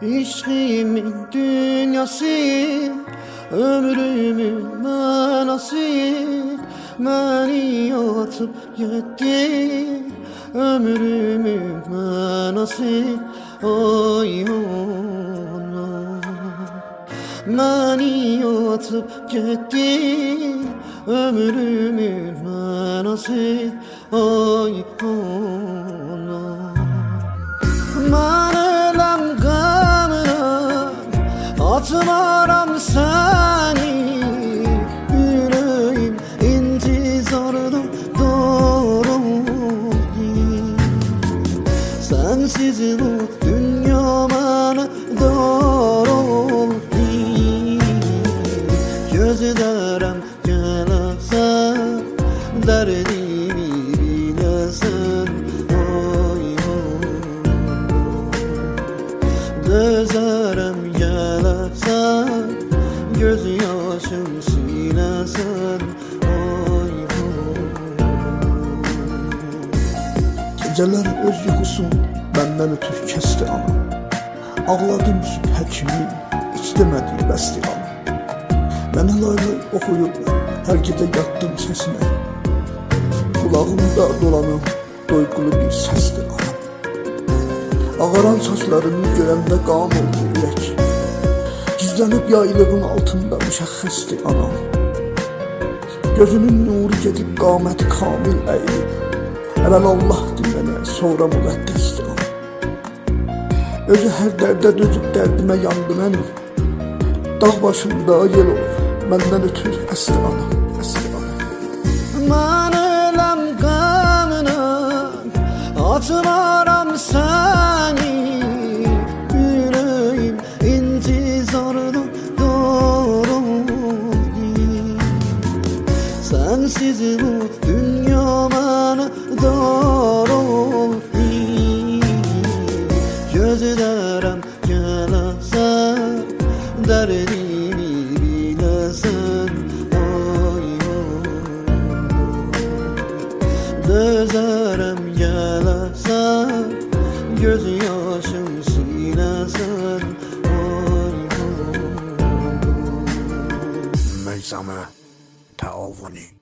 İşkimin dünyası, ömrümün manası, beni atıp gitti. Ömrümün manası, oy ona. Beni atıp gitti. Ömrümün manası, oy ona. Ben ölem gamına, atmaram seni. Yüreğim intizarda doğruldu. Sensiz bu dünya bana doğruldu. Gözlerim gelesen, derdimi bilesin. Gözlerim gelesen, göz yaşım silesin. Geceler öz yuxusun benden ötür kesti ana. Ağladım süt həkimin, istemedi bəsti ana. Mənə laylay oxuyub hər gecə yattım səsinə. Kulağımda dolanım doyğulu bir səsdir ana. Ağaran saçlarını görəndə qan oldu ürək. Gizlənib yaylığın altında müşəxxəsdir anam. Gözünün nuru gedib qaməti kamil əyilib. Əvvəl Allahdır mənə, sonra müqəddəsdir anam. Özü hər dərdə dözüb dərdimə yandı mənim. Dağ başında yel olur, məndən ötür əsri anam, əsri anam. Ben ölem gamına, atmaram seni. Yüreğim intizarda doğruldu. Sensiz bu dünya bana doğruldu. Gözlerim gelesen, derdimi bilesin. Gözlerim gelesen, göz yaşım silesin. Meysame Teavuni.